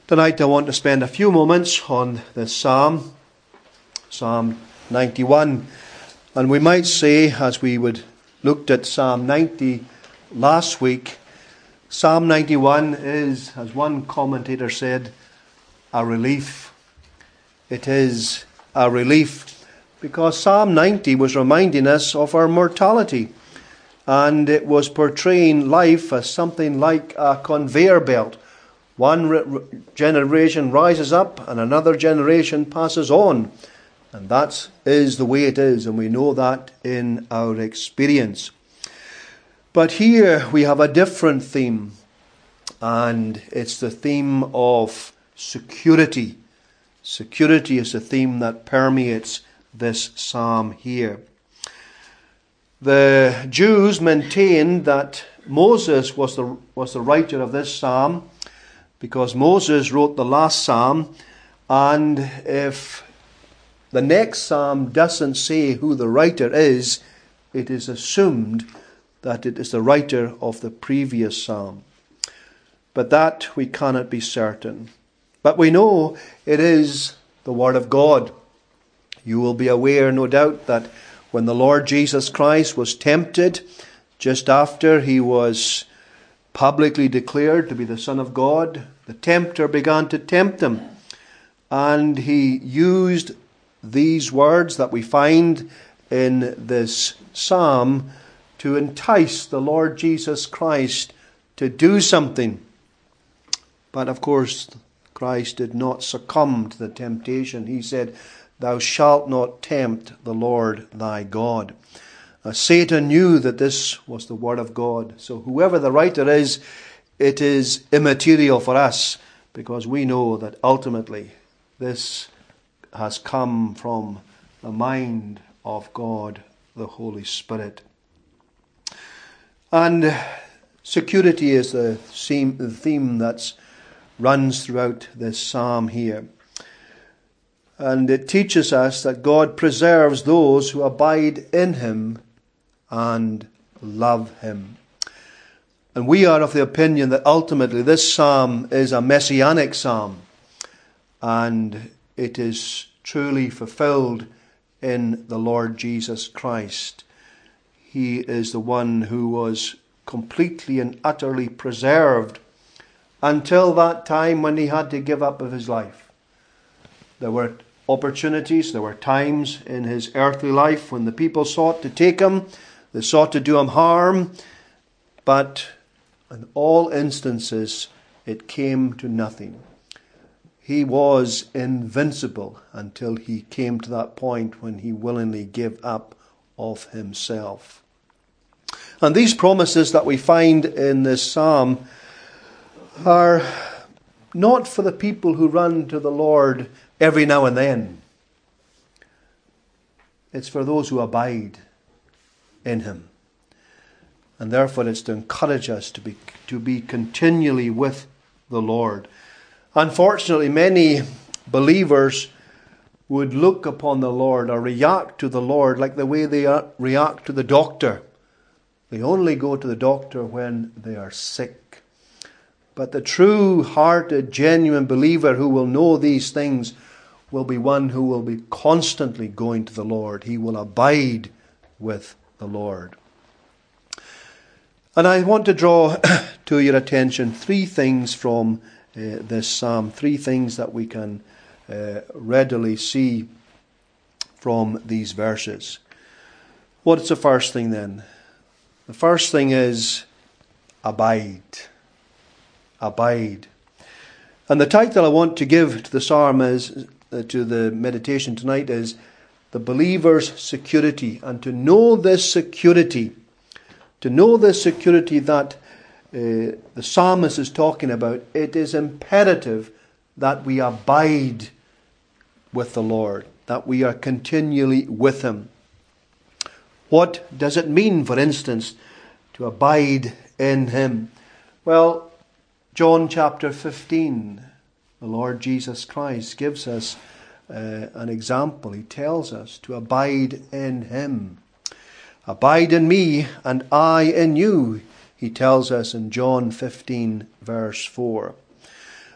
Tonight I want to spend a few moments on this psalm, Psalm 91. And we might say, as we looked at Psalm 90 last week, Psalm 91 is, as one commentator said, a relief. It is a relief because Psalm 90 was reminding us of our mortality, and it was portraying life as something like a conveyor belt. One generation rises up and another generation passes on. And that is the way it is, and we know that in our experience. But here we have a different theme, and it's the theme of security. Security is the theme that permeates this psalm here. The Jews maintained that Moses was the writer of this psalm, because Moses wrote the last psalm, and if the next psalm doesn't say who the writer is, it is assumed that it is the writer of the previous psalm. But that we cannot be certain. But we know it is the Word of God. You will be aware, no doubt, that when the Lord Jesus Christ was tempted, just after he was publicly declared to be the Son of God, the tempter began to tempt him. And he used these words that we find in this psalm to entice the Lord Jesus Christ to do something. But of course, Christ did not succumb to the temptation. He said, "Thou shalt not tempt the Lord thy God." Satan knew that this was the Word of God. So whoever the writer is, it is immaterial for us, because we know that ultimately this has come from the mind of God, the Holy Spirit. And security is the theme that runs throughout this psalm here. And it teaches us that God preserves those who abide in Him and love Him. And we are of the opinion that ultimately this psalm is a messianic psalm, and it is truly fulfilled in the Lord Jesus Christ. He is the one who was completely and utterly preserved until that time when he had to give up of his life. There were opportunities, there were times in his earthly life when the people sought to take him, they sought to do him harm, but in all instances it came to nothing. He was invincible until he came to that point when he willingly gave up of himself. And these promises that we find in this psalm are not for the people who run to the Lord every now and then. It's for those who abide in Him. And therefore it's to encourage us to be continually with the Lord. Unfortunately, many believers would look upon the Lord or react to the Lord like the way they react to the doctor. They only go to the doctor when they are sick. But the true-hearted, genuine believer who will know these things will be one who will be constantly going to the Lord. He will abide with the Lord. And I want to draw to your attention three things from this psalm, three things that we can readily see from these verses. What's the first thing then? The first thing is abide. Abide. And the title I want to give to the psalm is, to the meditation tonight, is the believer's security. And to know this security, that the psalmist is talking about, it is imperative that we abide with the Lord, that we are continually with Him. What does it mean, for instance, to abide in Him? Well, John chapter 15, the Lord Jesus Christ gives us an example. He tells us to abide in Him. Abide in me and I in you, he tells us in John 15 verse 4.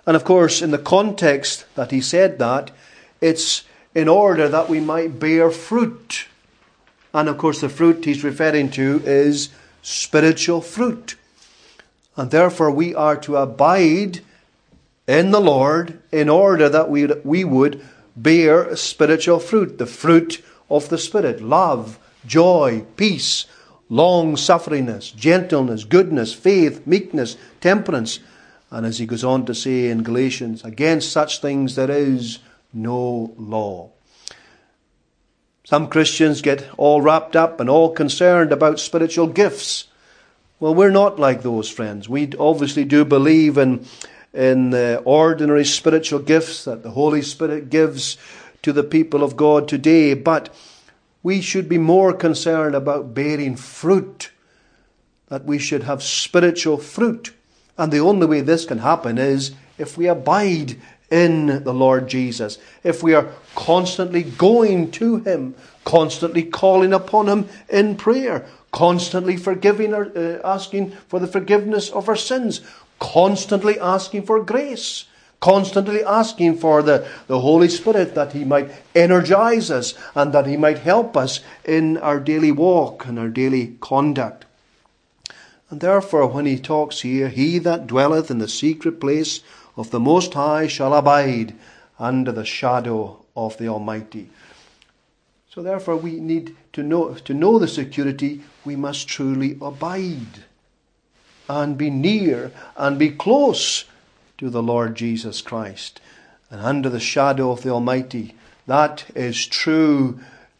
And of course, in the context that he said that, it's in order that we might bear fruit. And of course, the fruit he's referring to is spiritual fruit. And therefore, we are to abide in the Lord in order that we would bear spiritual fruit, the fruit of the Spirit: love, joy, peace, long-sufferingness, gentleness, goodness, faith, meekness, temperance. And as he goes on to say in Galatians, against such things there is no law. Some Christians get all wrapped up and all concerned about spiritual gifts. Well, we're not like those, friends. We obviously do believe in the ordinary spiritual gifts that the Holy Spirit gives to the people of God today, but we should be more concerned about bearing fruit, that we should have spiritual fruit. And the only way this can happen is if we abide in the Lord Jesus, if we are constantly going to Him, constantly calling upon Him in prayer, constantly forgiving or asking for the forgiveness of our sins, constantly asking for grace, constantly asking for the Holy Spirit that He might energize us and that He might help us in our daily walk and our daily conduct. And therefore, when he talks here, he that dwelleth in the secret place of the Most High shall abide under the shadow of the Almighty. So therefore, we need to know the security. We must truly abide and be near and be close to the Lord Jesus Christ and under the shadow of the Almighty. That is true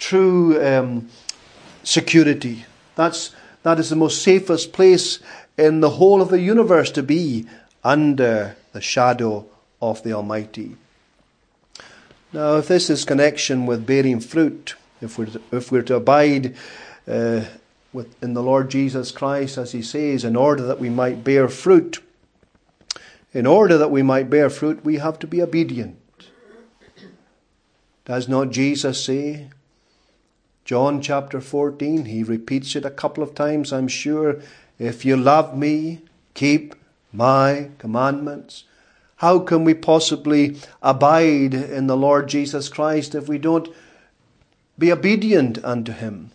security. That is the most safest place in the whole of the universe, to be under the shadow of the Almighty. Now, if this is connection with bearing fruit, if we're to abide in the Lord Jesus Christ, as he says, in order that we might bear fruit, we have to be obedient. Does not Jesus say, John chapter 14, he repeats it a couple of times, I'm sure, if you love me, keep my commandments. How can we possibly abide in the Lord Jesus Christ if we don't be obedient unto him?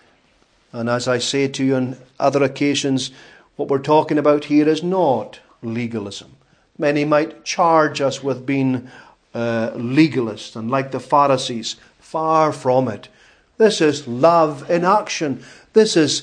And as I say to you on other occasions, what we're talking about here is not legalism. Many might charge us with being legalists and like the Pharisees. Far from it. This is love in action. This is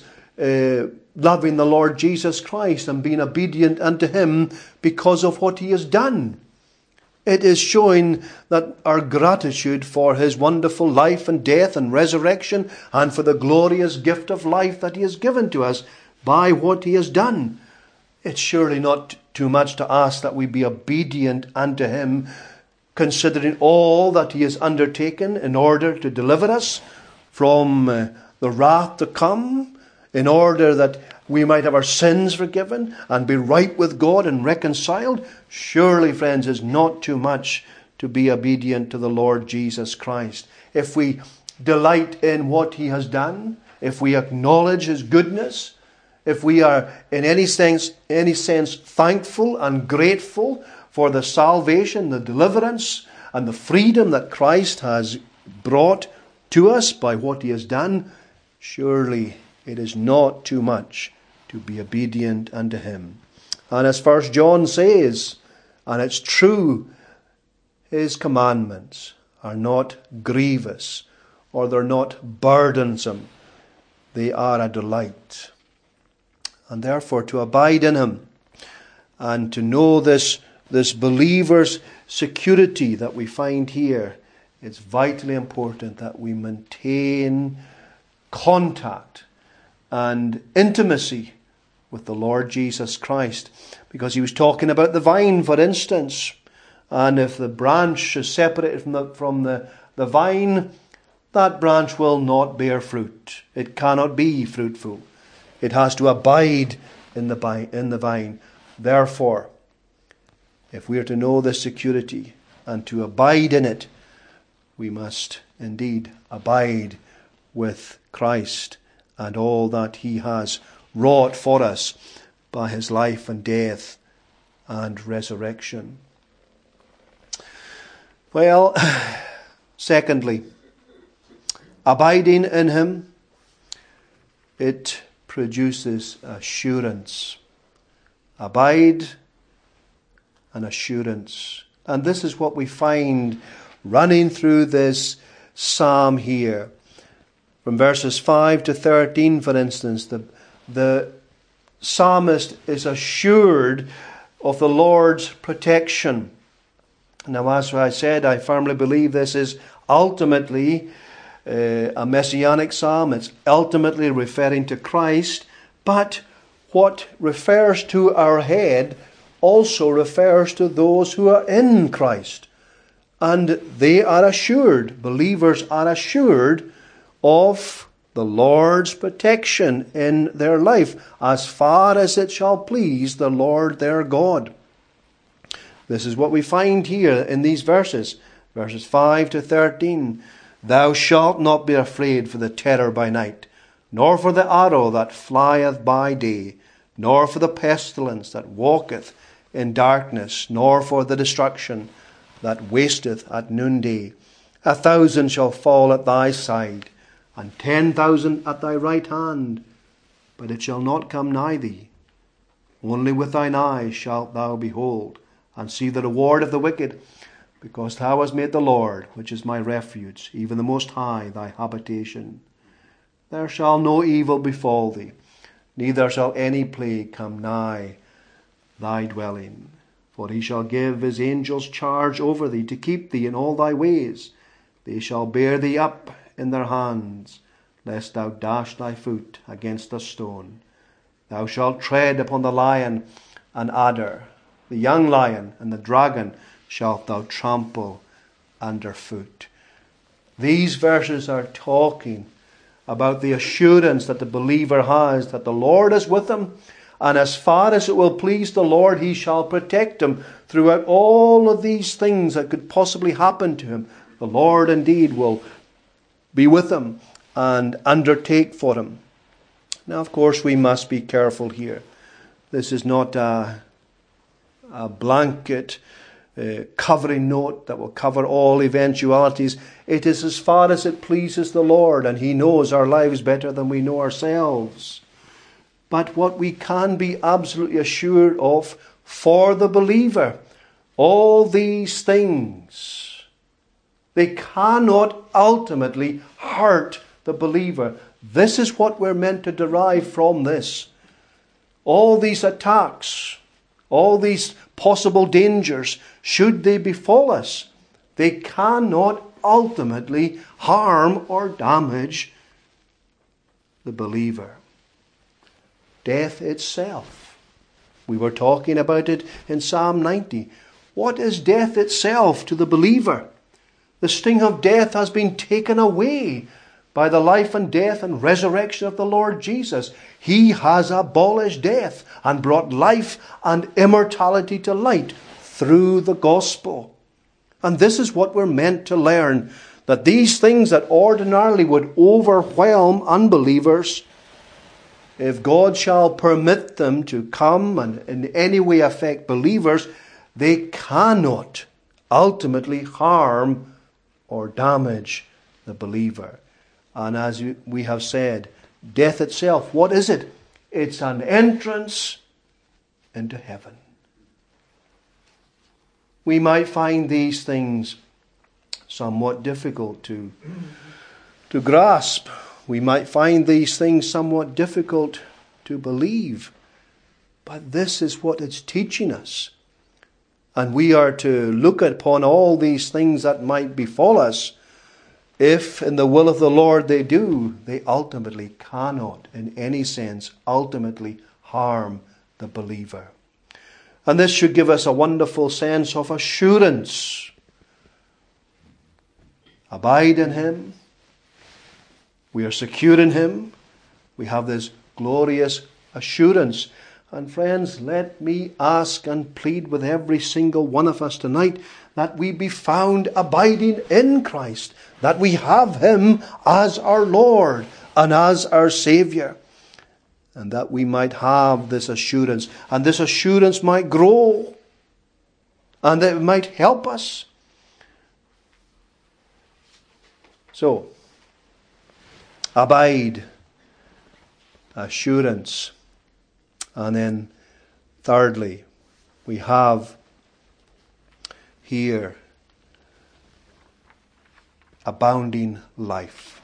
loving the Lord Jesus Christ and being obedient unto him because of what he has done. It is showing that our gratitude for his wonderful life and death and resurrection and for the glorious gift of life that he has given to us by what he has done. It's surely not too much to ask that we be obedient unto him, considering all that he has undertaken in order to deliver us from the wrath to come, in order that we might have our sins forgiven and be right with God and reconciled. Surely, friends, is not too much to be obedient to the Lord Jesus Christ. If we delight in what he has done, if we acknowledge his goodness, if we are in any sense thankful and grateful for the salvation, the deliverance, and the freedom that Christ has brought to us by what he has done, surely it is not too much to be obedient unto him. And as 1 John says, and it's true, his commandments are not grievous, or they're not burdensome. They are a delight. And therefore, to abide in him and to know this believer's security that we find here, it's vitally important that we maintain contact and intimacy with the Lord Jesus Christ. Because he was talking about the vine, for instance. And if the branch is separated from the vine, that branch will not bear fruit. It cannot be fruitful. It has to abide in the vine. Therefore, if we are to know this security and to abide in it, we must indeed abide with Christ and all that he has wrought for us by his life and death and resurrection. Well, secondly, abiding in him, it produces assurance. Abide and assurance. And this is what we find running through this psalm here. From verses 5 to 13, for instance, the psalmist is assured of the Lord's protection. Now, as I said, I firmly believe this is ultimately a messianic psalm. It's ultimately referring to Christ. But what refers to our head also refers to those who are in Christ. And they are assured, believers are assured of the Lord's protection in their life, as far as it shall please the Lord their God. This is what we find here in these verses 5 to 13. Thou shalt not be afraid for the terror by night, nor for the arrow that flieth by day, nor for the pestilence that walketh in darkness, nor for the destruction that wasteth at noonday. 1,000 shall fall at thy side, and 10,000 at thy right hand, but it shall not come nigh thee. Only with thine eyes shalt thou behold, and see the reward of the wicked, because thou hast made the Lord, which is my refuge, even the Most High, thy habitation. There shall no evil befall thee, neither shall any plague come nigh thy dwelling. For he shall give his angels charge over thee, to keep thee in all thy ways. They shall bear thee up in their hands, lest thou dash thy foot against a stone. Thou shalt tread upon the lion and adder, the young lion and the dragon shalt thou trample under foot. These verses are talking about the assurance that the believer has that the Lord is with him, and as far as it will please the Lord, he shall protect him throughout all of these things that could possibly happen to him. The Lord indeed will be with him and undertake for him. Now, of course, we must be careful here. This is not a blanket covering note that will cover all eventualities. It is as far as it pleases the Lord, and he knows our lives better than we know ourselves. But what we can be absolutely assured of for the believer, all these things, they cannot ultimately hurt the believer. This is what we're meant to derive from this. All these attacks, all these possible dangers, should they befall us, they cannot ultimately harm or damage the believer. Death itself. We were talking about it in Psalm 90. What is death itself to the believer? The sting of death has been taken away by the life and death and resurrection of the Lord Jesus. He has abolished death and brought life and immortality to light through the gospel. And this is what we're meant to learn, that these things that ordinarily would overwhelm unbelievers, if God shall permit them to come and in any way affect believers, they cannot ultimately harm or damage the believer. And as we have said, death itself, what is it? It's an entrance into heaven. We might find these things somewhat difficult to grasp. We might find these things somewhat difficult to believe. But this is what it's teaching us. And we are to look upon all these things that might befall us. If in the will of the Lord they do, they ultimately cannot, in any sense, ultimately harm the believer. And this should give us a wonderful sense of assurance. Abide in him. We are secure in him. We have this glorious assurance. And friends, let me ask and plead with every single one of us tonight that we be found abiding in Christ, that we have him as our Lord and as our Saviour, and that we might have this assurance, and this assurance might grow, and that it might help us So, abide, assurance. And then thirdly, we have here abounding life.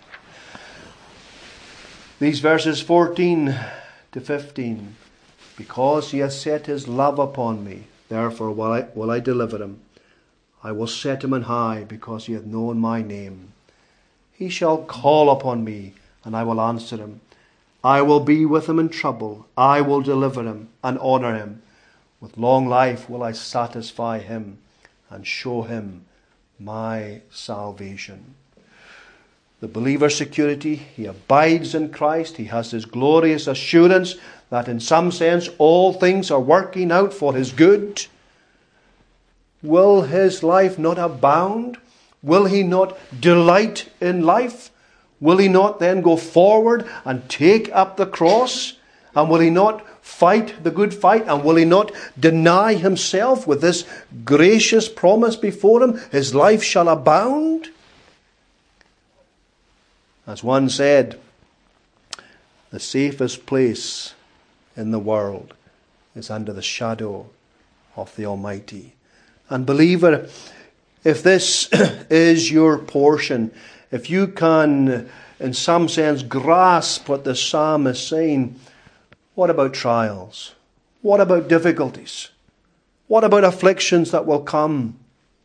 These verses 14 to 15. Because he has set his love upon me, therefore will I deliver him. I will set him on high, because he hath known my name. He shall call upon me, and I will answer him. I will be with him in trouble. I will deliver him and honor him. With long life will I satisfy him and show him my salvation. The believer's security, he abides in Christ. He has this glorious assurance that in some sense all things are working out for his good. Will his life not abound? Will he not delight in life? Will he not then go forward and take up the cross? And will he not fight the good fight? And will he not deny himself with this gracious promise before him? His life shall abound. As one said, the safest place in the world is under the shadow of the Almighty. And believer, if this is your portion, if you can in some sense grasp what the psalm is saying, what about trials? What about difficulties? What about afflictions that will come?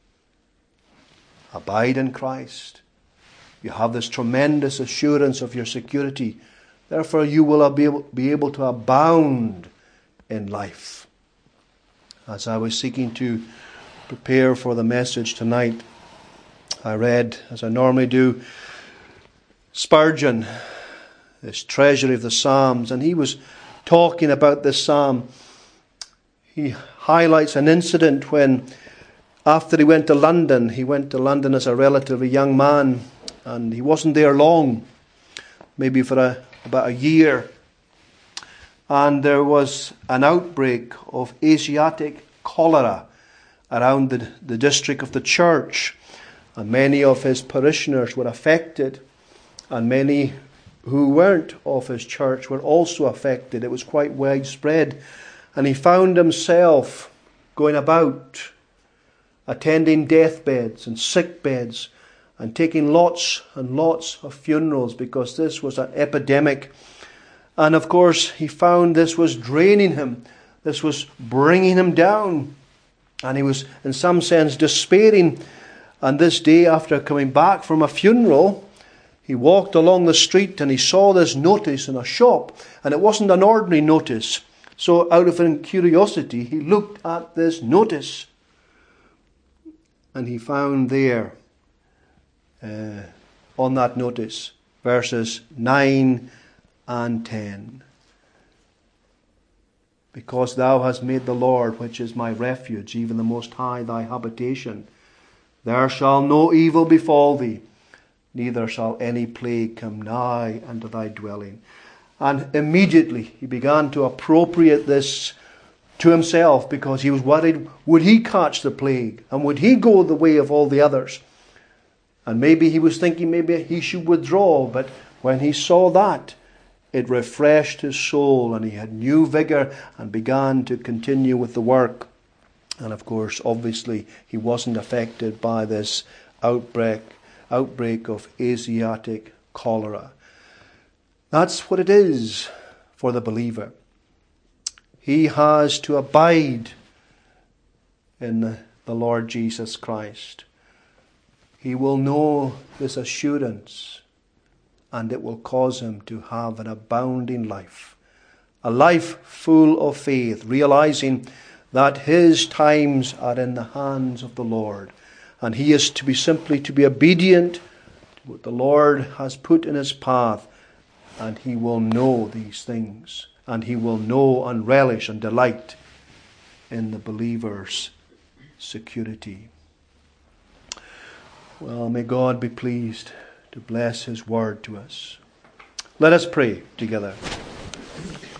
Abide in Christ. You have this tremendous assurance of your security. Therefore you will be able to abound in life. As I was seeking to prepare for the message tonight, I read, as I normally do, Spurgeon, this treasury of the Psalms, and he was talking about this psalm. He highlights an incident when, after he went to London as a relatively young man, and he wasn't there long, maybe for about a year. And there was an outbreak of Asiatic cholera around the district of the church. And many of his parishioners were affected. And many who weren't of his church were also affected. It was quite widespread. And he found himself going about, attending deathbeds and sick beds, and taking lots and lots of funerals, because this was an epidemic. And of course, he found this was draining him. This was bringing him down. And he was, in some sense, despairing. And this day, after coming back from a funeral, he walked along the street and he saw this notice in a shop. And it wasn't an ordinary notice. So out of curiosity, he looked at this notice. And he found there, on that notice, verses 9 and 10. Because thou hast made the Lord, which is my refuge, even the Most High, thy habitation, there shall no evil befall thee, neither shall any plague come nigh unto thy dwelling. And immediately he began to appropriate this to himself, because he was worried, would he catch the plague? And would he go the way of all the others? And maybe he was thinking maybe he should withdraw. But when he saw that, it refreshed his soul, and he had new vigor and began to continue with the work. And of course, obviously, he wasn't affected by this outbreak of Asiatic cholera. That's what it is for the believer. He has to abide in the Lord Jesus Christ. He will know this assurance, and it will cause him to have an abounding life. A life full of faith, realizing that his times are in the hands of the Lord. And he is to be simply to be obedient to what the Lord has put in his path. And he will know these things. And he will know and relish and delight in the believer's security. Well, may God be pleased to bless his word to us. Let us pray together.